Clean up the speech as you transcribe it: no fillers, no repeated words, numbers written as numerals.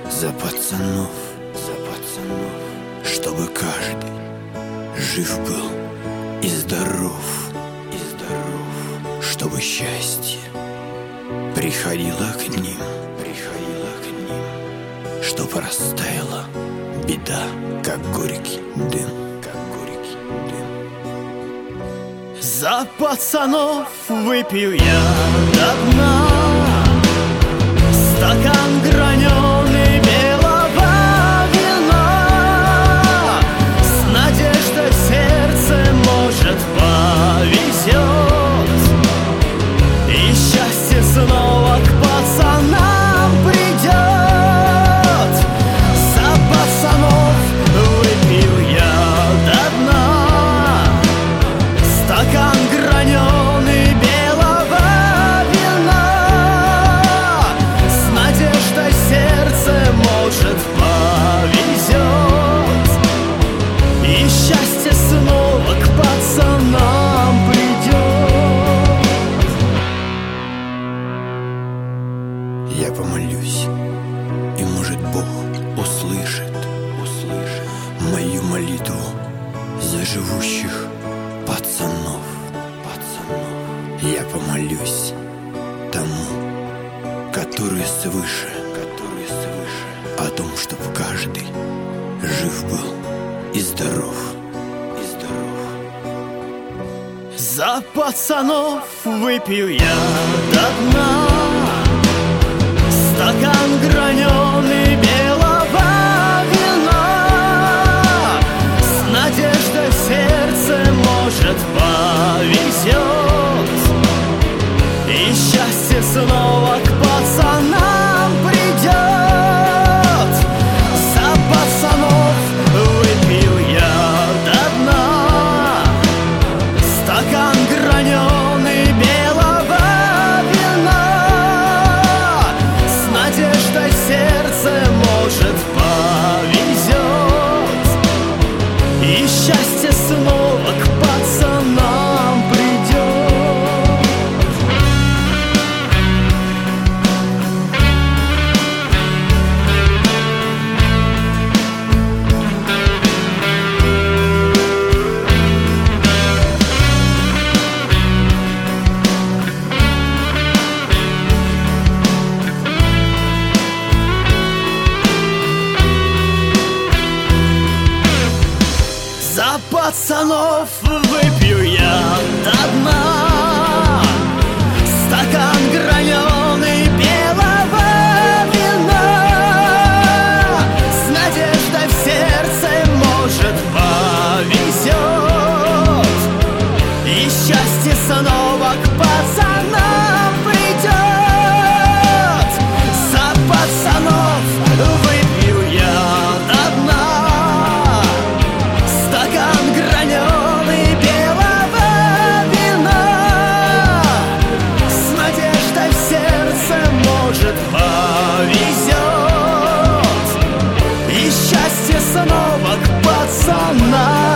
За пацанов, чтобы каждый жив был и здоров, чтобы счастье приходило к ним, чтоб растаяла беда, как горький дым. За пацанов выпью я до дна стакан граненый белого вина. С надеждой в сердце, может, повезет, и счастье снова к пацанам придет. За пацанов выпью я до дна стакан граненый белого вина. С надеждой сердце, может, повезет, и счастье снова к пацанам придет. Я помолюсь, и, может, Бог услышит мою молитву за живущих пацанов. Я помолюсь тому, который свыше, о том, чтоб каждый жив был и здоров. За пацанов выпью я до дна стакан граненый белого вина. С надеждой в сердце, может, повезет, и счастье снова к пацанам придет. За пацанов выпью я до дна стакан граненый белого вина. С надеждой в сердце, может, повезет, и счастье снова к пацанам придет. За пацанов выпью я до дна стакан граненый белого вина. С надеждой в сердце, может, повезет, и счастье снова к пацанам придет. За пацанов выпью я до дна стакан граненый белого вина. С надеждой в сердце, может, повезет, и счастье снова к пацанам